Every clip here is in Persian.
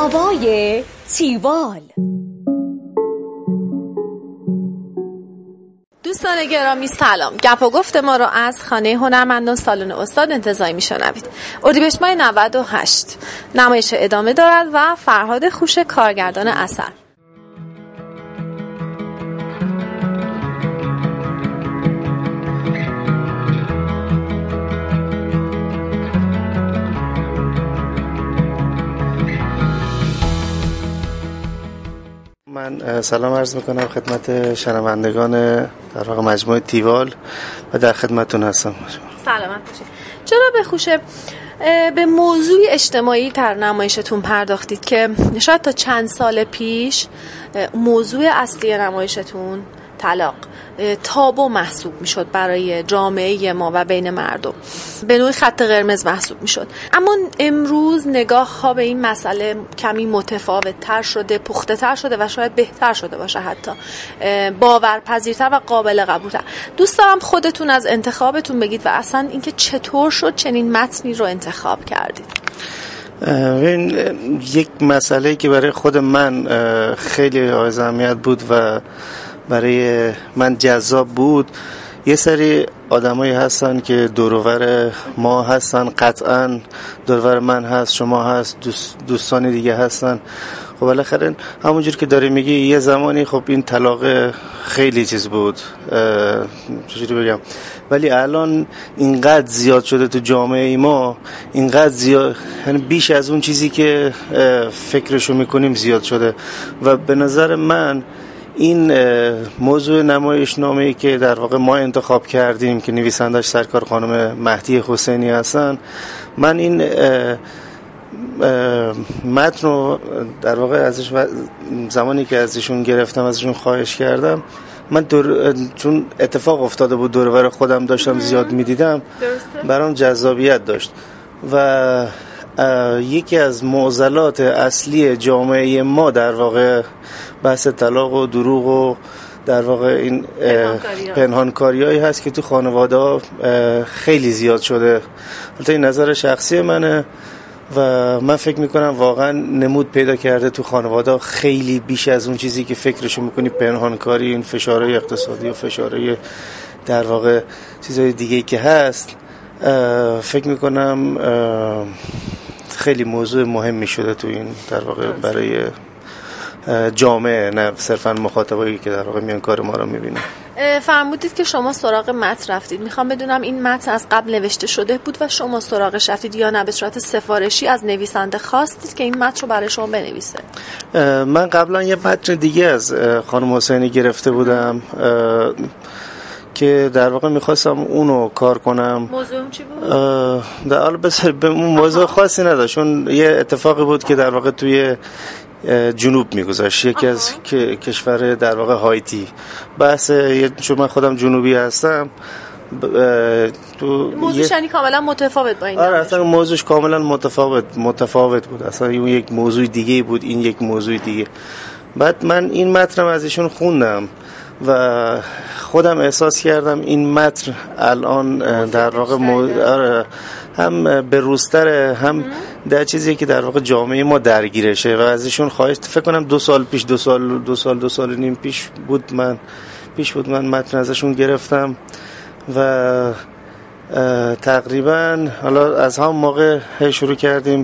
هوای تیوال. دوستان گرامی سلام. گپ و گفت ما را از خانه هنرمندان سالن استاد انتزاعی میشنوید. اردیبهشت ماه 98 نمایش ادامه دارد و فرهاد خوش کارگردان اثر. من سلام عرض میکنم خدمت شنوندگان در واقع مجموعه تیوال و در خدمتتون هستم. سلامت باشید. جناب خوشه، به موضوع اجتماعی در نمایشتون پرداختید که شاید تا چند سال پیش موضوع اصلی نمایشتون طلاق تابو محسوب میشد برای جامعه ما و بین مردم، به نوعی خط قرمز محسوب میشد. اما امروز نگاه ها به این مسئله کمی متفاوت تر شده، پخته تر شده و شاید بهتر شده باشه، حتی باورپذیرتر و قابل قبولتر. دوست دارم خودتون از انتخابتون بگید و اصلا اینکه چطور شد چنین متنی رو انتخاب کردید. این یک مسئله که برای خود من خیلی حائز اهمیت بود و برای من جذاب بود. یه سری آدمایی هستن که دور و بر ما هستن، قطعا دور و بر من هست، شما هست، دوستان دیگه هستن. خب بالاخره همونجور که داری میگی یه زمانی خب این طلاق خیلی چیز بود، چجوری بگم، ولی الان اینقدر زیاد شده تو جامعه ما، اینقدر زیاد، یعنی بیش از اون چیزی که فکرشو میکنیم زیاد شده. و به نظر من این موضوع نمایشنامه‌ای که در واقع ما انتخاب کردیم که نویسندش سرکار خانم مهدی حسینی هستن، من این متن رو در واقع ازش زمانی که ازشون گرفتم، ازشون خواهش کردم، من چون اتفاق افتاده بود دور و بر خودم داشتم زیاد میدیدم، برام جذابیت داشت و یکی از معضلات اصلی جامعه ما در واقع بحث طلاق و دروغ و در واقع این پنهانکاریایی هست که تو خانواده ها خیلی زیاد شده. البته این نظر شخصی منه و من فکر میکنم واقعا نمود پیدا کرده تو خانواده ها، خیلی بیش از اون چیزی که فکرشو میکنی پنهانکاری، این فشارهای اقتصادی و فشارهای در واقع چیزهای دیگه که هست. فکر میکنم خیلی موضوع مهمی شده تو این در واقع برای جامعه، نه صرفا مخاطبایی که در واقع میان کار ما رو میبینن. فرمودید که شما سراغ متن رفتید. میخوام بدونم این متن از قبل نوشته شده بود و شما سراغش رفتید یا نه به صورت سفارشی از نویسنده خواستید که این متن رو برای شما بنویسه؟ من قبلا یه متن دیگه از خانم حسینی گرفته بودم که در واقع میخواستم اونو کار کنم. موضوع چی بود؟ در حال به موضوع خاصی نداشت، چون یه اتفاقی بود که در واقع توی جنوب میگذاشت، یکی از کشور در واقع هایتی. بحث چون من خودم جنوبی هستم، موضوعش یعنی کاملا متفاوت با این. آره اصلا موضوعش کاملا متفاوت بود، اصلا اون یک موضوع دیگه بود، این یک موضوع دیگه. بعد من این متنم از ایشون خوندم و خودم احساس کردم این متن الان در واقع هم به روزتره، هم در چیزی که در واقع جامعه ما درگیرشه و از ایشون خواهش، فکر کنم 2 سال پیش، 2 سال و نیم پیش بود من متن ازشون گرفتم و تقریبا حالا از هم موقع شروع کردیم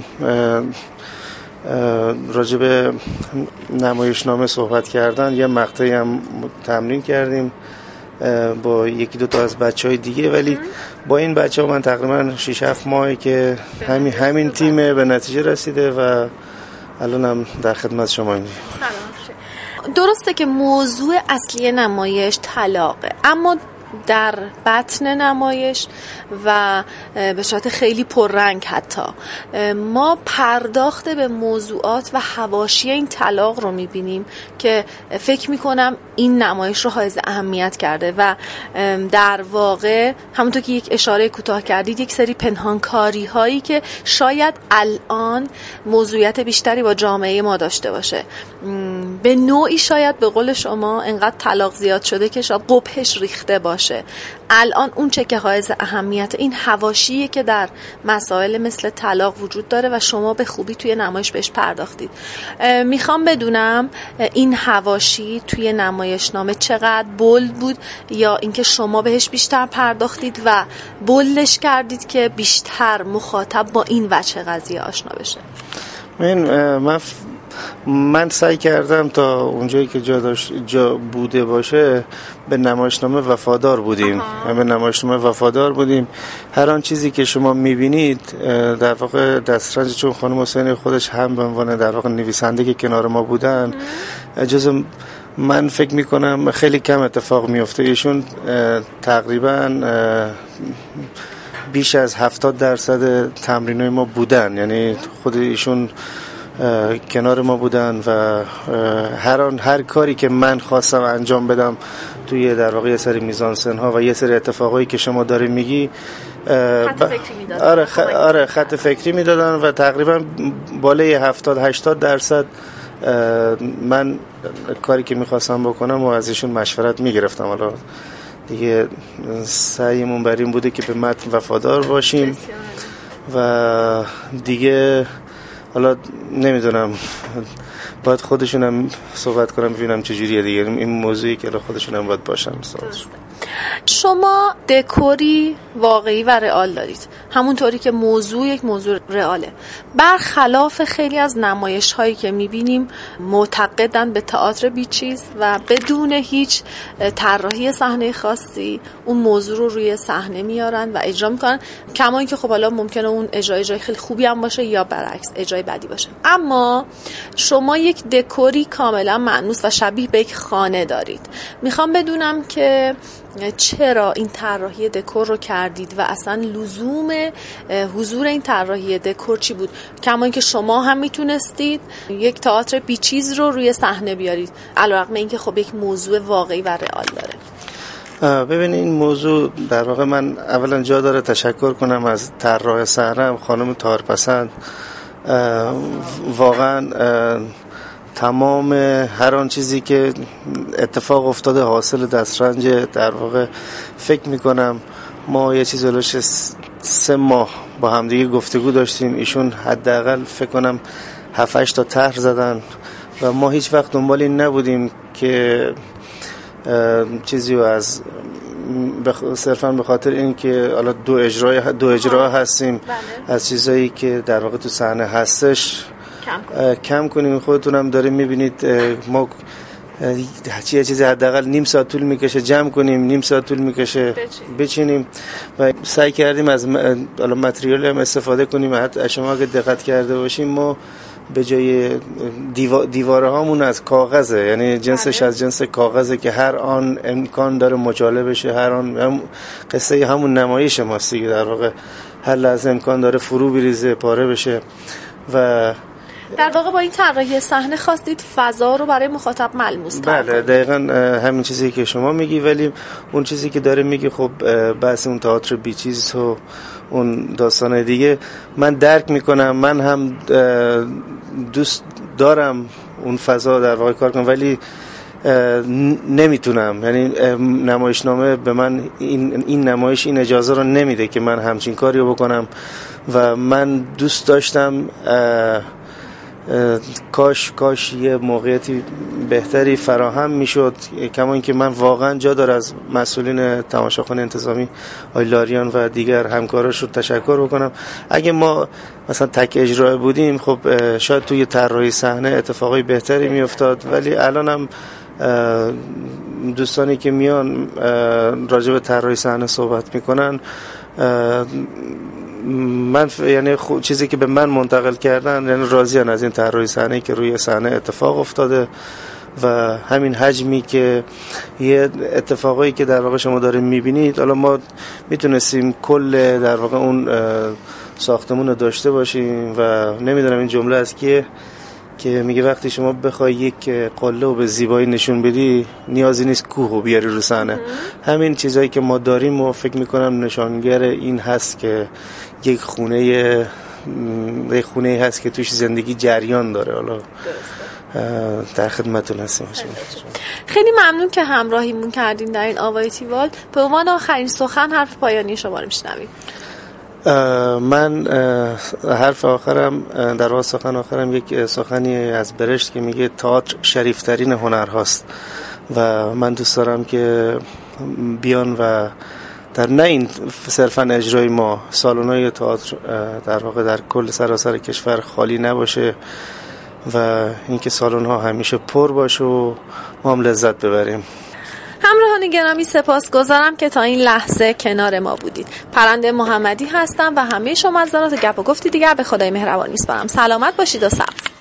راجع به نمایشنامه صحبت کردن. یه مقطعی هم تمرین کردیم با 1-2 تا از بچهای دیگه، ولی با این بچه‌ها من تقریبا 6-7 ماهی که همین تیم به نتیجه رسیده و الانم در خدمت شما هستم. درسته که موضوع اصلی نمایش طلاقه، اما در بطن نمایش و به صورت خیلی پررنگ حتی ما پرداخت به موضوعات و حواشی این طلاق رو میبینیم که فکر میکنم این نمایش رو حائز اهمیت کرده و در واقع همونطور که یک اشاره کوتاه کردید یک سری پنهانکاری هایی که شاید الان موضوعیت بیشتری با جامعه ما داشته باشه، به نوعی شاید به قول شما انقدر طلاق زیاد شده که شاید قبحش ریخته باشه باشه. الان اون چه که حائز اهمیت این حواشیه که در مسائل مثل طلاق وجود داره و شما به خوبی توی نمایش بهش پرداختید. میخوام بدونم این حواشی توی نمایشنامه چقدر بولد بود یا اینکه شما بهش بیشتر پرداختید و بولدش کردید که بیشتر مخاطب با این وجه قضیه آشنا بشه؟ من سعی کردم تا اونجایی که جا بوده باشه به نمایشنامه وفادار بودیم. به نمایشنامه وفادار بودیم. هر آن چیزی که شما میبینید در واقع دسترنج، چون خانم حسینی خودش هم به عنوان در واقع نویسنده که کنار ما بودن، جز من فکر میکنم خیلی کم اتفاق میفته. ایشون تقریبا بیش از 70% تمرینای ما بودن، یعنی خود ایشون کنار ما بودن و هر کاری که من خواستم انجام بدم توی در واقع یه سری میزانسن ها و یه سری اتفاقایی که شما داری میگی خط فکری میدادن. آره خط فکری میدادن و تقریبا بالای 70-80% من کاری که میخواستم بکنم و از ایشون مشورت میگرفتم. حالا دیگه سعیمون بر این بوده که به متن وفادار باشیم و دیگه حالا نمیدونم، باید خودشونم صحبت کنم ببینم چجوریه دیگه این موضوعی که خودشونم باید باشم. شما دکوری واقعی و رئال دارید، همونطوری که موضوع یک موضوع رئاله. برخلاف خیلی از نمایش هایی که میبینیم معتقدن به تئاتر بیچیز و بدون هیچ طراحی صحنه خاصی اون موضوع رو روی صحنه میارن و اجرا میکنن، کما اینکه خب حالا ممکنه اون اجرای خیلی خوبی هم باشه یا برعکس اجرای بدی باشه. اما شما یک دکوری کاملا مأنوس و شبیه به یک خانه دارید. میخوام بدونم که چرا این طراحی دکور رو کردید و اصلا لزوم حضور این طراحی دکور چی بود؟ کما اینکه شما هم میتونستید یک تئاتر بیچیز رو روی صحنه بیارید، علیرغم اینکه خب یک موضوع واقعی و رئال داره. ببینید این موضوع در واقع من اولا جا داره تشکر کنم از طراح صحنه خانم طاهرپسند. واقعا تمام هر آن چیزی که اتفاق افتاده حاصل دسترنج در واقع فکر میکنم ما یه چیز هلوش 3 ماه با همدیگه گفتگو داشتیم. ایشون حداقل فکر کنم 7-8 تا طرح زدن و ما هیچ وقت دنبال این نبودیم که چیزی رو از صرفا به خاطر این که حالا دو اجرا هستیم از چیزایی که در واقع تو صحنه هستش کم کنیم. خودتونم داریم میبینید ما یه چیزی حداقل نیم ساعت طول میکشه جمع کنیم، نیم ساعت طول میکشه بچینیم و سعی کردیم از متریال هم استفاده کنیم. حتی شما اگه دقت کرده باشیم ما به جای دیواره هامون از کاغذه، یعنی جنسش از جنس کاغذه که هر آن امکان داره مچاله بشه، هر آن قصه همون نمایش ماست دیگه، در واقع هر لحظه امکان داره فرو بریزه، پاره بشه و در واقع با این طراحی صحنه خواستید فضا رو برای مخاطب ملموس کنید. بله دقیقاً همین چیزی که شما میگی، ولی اون چیزی که داره میگی خب بحث اون تئاتر بیچیز و اون داستانه دیگه من درک میکنم، من هم دوست دارم اون فضا در واقع کار کنم ولی نمیتونم. یعنی نمایشنامه به من این نمایش این اجازه رو نمیده که من همچین کاری رو بکنم و من دوست داشتم کاش یه موقعیتی بهتری فراهم میشد. کما اینکه من واقعا جا داره از مسئولین تماشاخانه انتظامی آیلاریان و دیگر همکاراش رو تشکر بکنم. اگه ما مثلا تک اجرا بودیم خب شاید توی طراحی صحنه اتفاقای بهتری میافتاد، ولی الانم دوستانی که میان راجع به طراحی صحنه صحبت میکنن من یعنی چیزی که به من منتقل کردن یعنی راضیان از این طراحی صحنه‌ای که روی صحنه اتفاق افتاده و همین حجمی که یه اتفاقایی که در واقع شما دارین میبینید. حالا ما میتونستیم کل در واقع اون ساختمون رو داشته باشیم و نمیدونم این جمله از کیه که میگه وقتی شما بخوای یک قله رو به زیبایی نشون بدی نیازی نیست کوه رو بیاری رو صحنه. همین چیزایی که ما داریم و فکر میکنم نشانگر این هست که یک خونه هست که توش زندگی جریان داره. حالا در خدمتتون هستیم. خیلی ممنون که همراهیمون کردین در این آوای تیوال. به عنوان آخرین سخن حرف پایانی شما رو میشنویم. من حرف آخرم در واقع سخن آخرم یک سخنی از برشت که میگه تئاتر شریفترین هنر هاست و من دوست دارم که بیان و در نه این صرفا اجرای ما سالن‌های تئاتر در واقع در کل سراسر کشور خالی نباشه و اینکه سالن‌ها همیشه پر باشه و ما هم لذت ببریم. همراهان گرامی سپاسگزارم که تا این لحظه کنار ما بودید. پرنده محمدی هستم و همه شما از زنات گپ و گفتی دیگر به خدای مهربان میسپارم. سلامت باشید و سبز.